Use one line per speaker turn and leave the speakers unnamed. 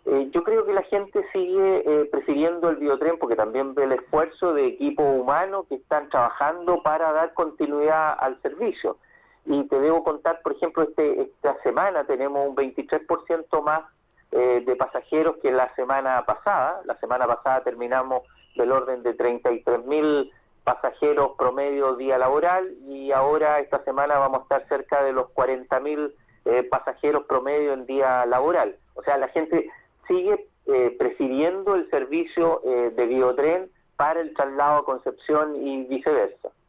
Yo creo que la gente sigue prefiriendo el biotren porque también ve el esfuerzo de equipos humanos que están trabajando para dar continuidad al servicio. Y te debo contar, por ejemplo, esta semana tenemos un 23% más de pasajeros que la semana pasada. La semana pasada terminamos del orden de 33.000 pasajeros promedio día laboral y ahora esta semana vamos a estar cerca de los 40.000 pasajeros promedio en día laboral. O sea, la gente sigue prefiriendo el servicio de biotren para el traslado a Concepción y viceversa.